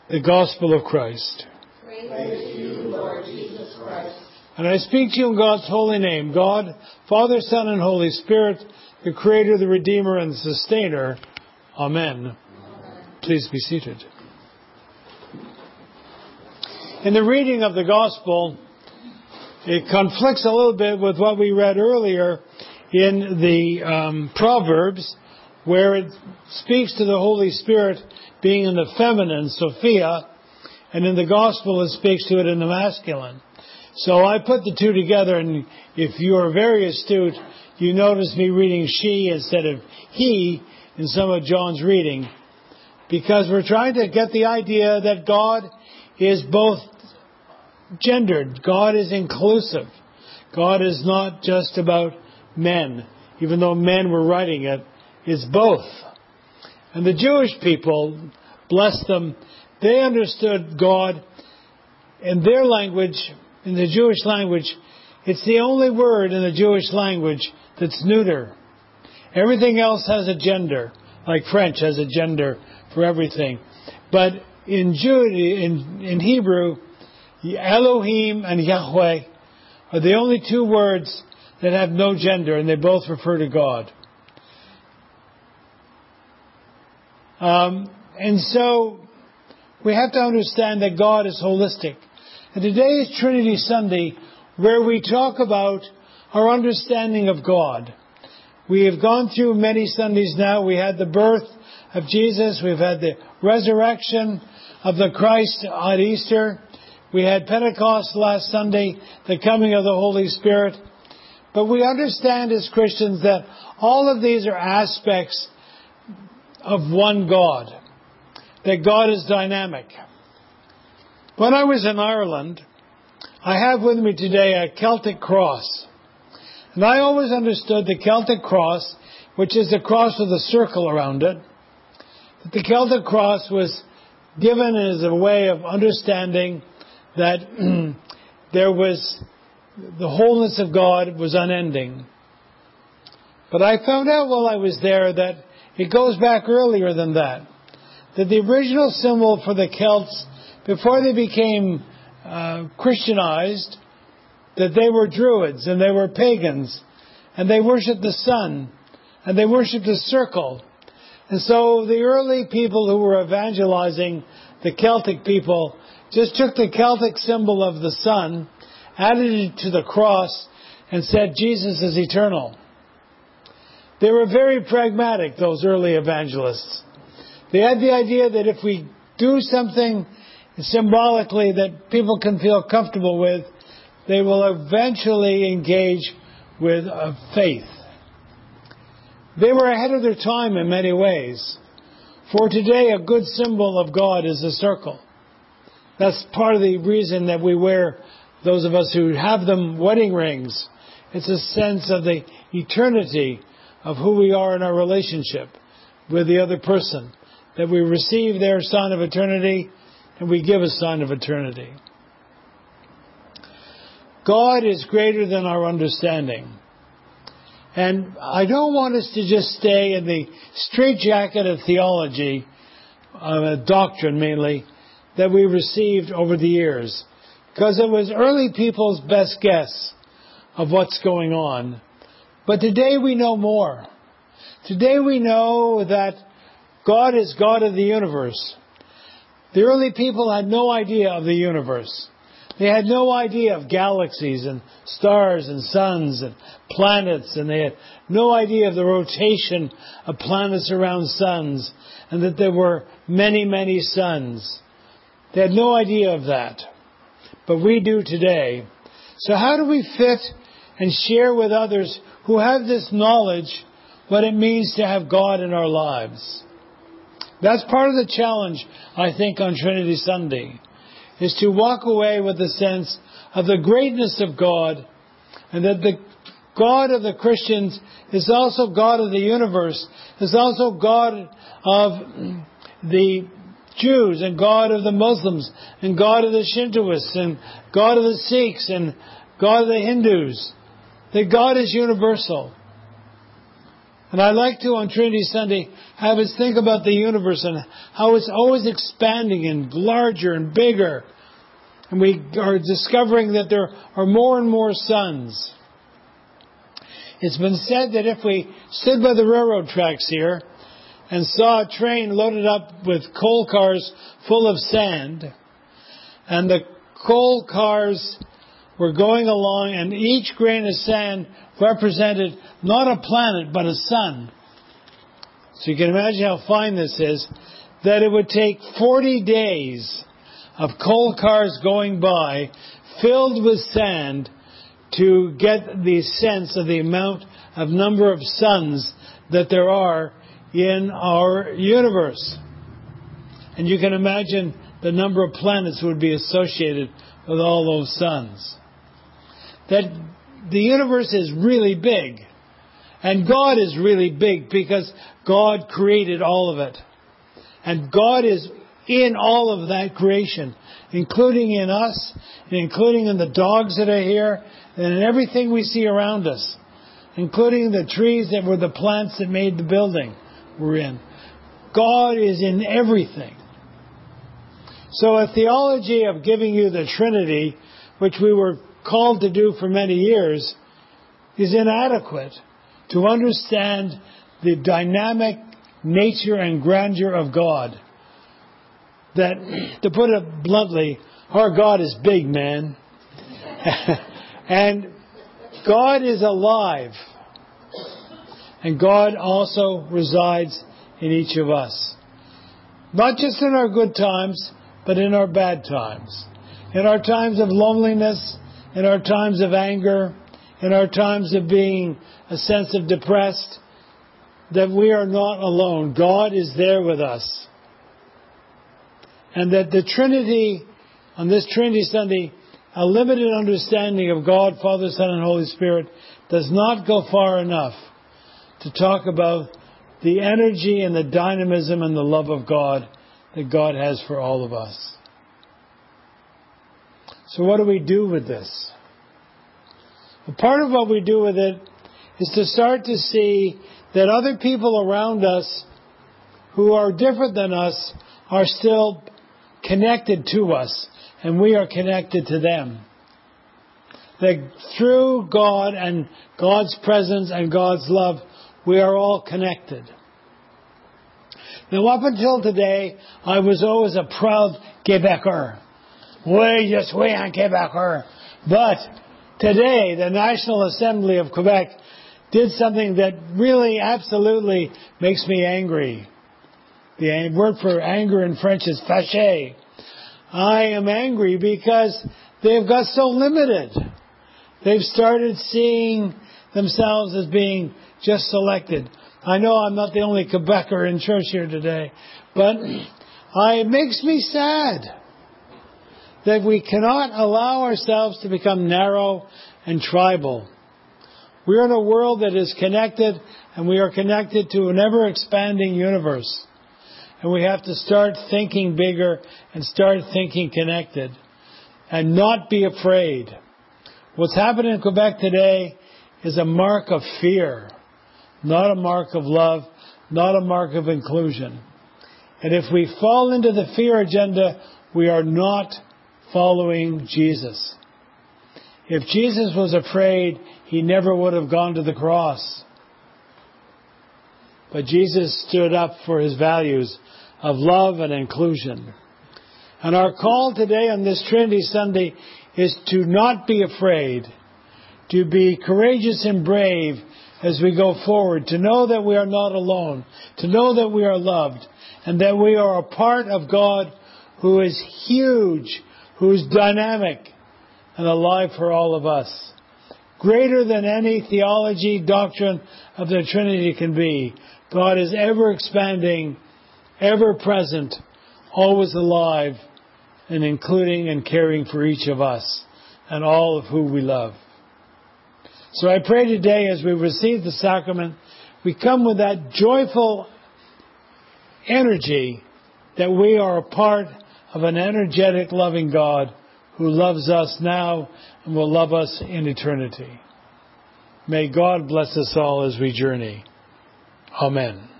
The Gospel of Christ. Praise to you, Lord Jesus Christ. And I speak to you in God's holy name, God, Father, Son, and Holy Spirit, the Creator, the Redeemer, and the Sustainer. Amen. Please be seated. In the reading of the Gospel, it conflicts a little bit with what we read earlier in the Proverbs, where it speaks to the Holy Spirit being in the feminine, Sophia, and in the Gospel it speaks to it in the masculine. So I put the two together, and if you are very astute, you notice me reading she instead of he in some of John's reading, because we're trying to get the idea that God is both gendered. God is inclusive. God is not just about men, even though men were writing it. It's both. And the Jewish people, bless them, they understood God in their language, in the Jewish language. It's the only word in the Jewish language that's neuter. Everything else has a gender, like French has a gender for everything. But in Hebrew, Elohim and Yahweh are the only two words that have no gender, and they both refer to God. And so we have to understand that God is holistic. And today is Trinity Sunday, where we talk about our understanding of God. We have gone through many Sundays now. We had the birth of Jesus. We've had the resurrection of the Christ at Easter. We had Pentecost last Sunday, the coming of the Holy Spirit. But we understand as Christians that all of these are aspects of one God, that God is dynamic. When I was in Ireland, I have with me today a Celtic cross. And I always understood the Celtic cross, which is the cross with a circle around it, that the Celtic cross was given as a way of understanding that there was the wholeness of God was unending. But I found out while I was there that it goes back earlier than that. That the original symbol for the Celts, before they became Christianized, that they were Druids and they were pagans, and they worshipped the sun, and they worshipped a circle. And so the early people who were evangelizing the Celtic people just took the Celtic symbol of the sun, added it to the cross, and said Jesus is eternal. They were very pragmatic, those early evangelists. They had the idea that if we do something symbolically that people can feel comfortable with, they will eventually engage with faith. They were ahead of their time in many ways. For today, a good symbol of God is a circle. That's part of the reason that we wear, those of us who have them, wedding rings. It's a sense of the eternity of who we are in our relationship with the other person. That we receive their sign of eternity and we give a sign of eternity. God is greater than our understanding. And I don't want us to just stay in the straitjacket of theology, doctrine mainly, that we received over the years. Because it was early people's best guess of what's going on. But today we know more. Today we know that God is God of the universe. The early people had no idea of the universe. They had no idea of galaxies and stars and suns and planets, and they had no idea of the rotation of planets around suns, and that there were many, many suns. They had no idea of that. But we do today. So how do we fit and share with others who have this knowledge what it means to have God in our lives? That's part of the challenge, I think, on Trinity Sunday, is to walk away with the sense of the greatness of God, and that the God of the Christians is also God of the universe, is also God of the Jews, and God of the Muslims, and God of the Shintoists, and God of the Sikhs, and God of the Hindus. That God is universal. And I like to, on Trinity Sunday, have us think about the universe and how it's always expanding and larger and bigger. And we are discovering that there are more and more suns. It's been said that if we stood by the railroad tracks here and saw a train loaded up with coal cars full of sand, and the coal cars were going along, and each grain of sand represented not a planet but a sun. So you can imagine how fine this is, that it would take 40 days of coal cars going by filled with sand to get the sense of the amount of number of suns that there are in our universe. And you can imagine the number of planets would be associated with all those suns. That the universe is really big. And God is really big because God created all of it. And God is in all of that creation, including in us, and including in the dogs that are here, and in everything we see around us, including the trees that were the plants that made the building we're in. God is in everything. So a theology of giving you the Trinity, which we were called to do for many years, is inadequate to understand the dynamic nature and grandeur of God. That, to put it bluntly, our God is big, man. And God is alive. And God also resides in each of us. Not just in our good times, but in our bad times. In our times of loneliness, in our times of anger, in our times of being a sense of depressed, that we are not alone. God is there with us. And that the Trinity, on this Trinity Sunday, a limited understanding of God, Father, Son, and Holy Spirit does not go far enough to talk about the energy and the dynamism and the love of God that God has for all of us. So what do we do with this? Well, part of what we do with it is to start to see that other people around us who are different than us are still connected to us, and we are connected to them. That through God and God's presence and God's love, we are all connected. Now, up until today, I was always a proud Quebecer. Je suis un Quebecer. But today, the National Assembly of Quebec did something that really absolutely makes me angry. The word for anger in French is fâché. I am angry because they've got so limited. They've started seeing themselves as being just selected. I know I'm not the only Quebecer in church here today, but it makes me sad that we cannot allow ourselves to become narrow and tribal. We're in a world that is connected, and we are connected to an ever-expanding universe. And we have to start thinking bigger and start thinking connected and not be afraid. What's happening in Quebec today is a mark of fear, not a mark of love, not a mark of inclusion. And if we fall into the fear agenda, we are not following Jesus. If Jesus was afraid, he never would have gone to the cross. But Jesus stood up for his values of love and inclusion. And our call today on this Trinity Sunday is to not be afraid, to be courageous and brave as we go forward, to know that we are not alone, to know that we are loved, and that we are a part of God who is huge, who is dynamic and alive for all of us. Greater than any theology, doctrine of the Trinity can be. God is ever expanding, ever present, always alive, and including and caring for each of us and all of who we love. So I pray today as we receive the sacrament, we come with that joyful energy that we are a part of an energetic, loving God who loves us now and will love us in eternity. May God bless us all as we journey. Amen.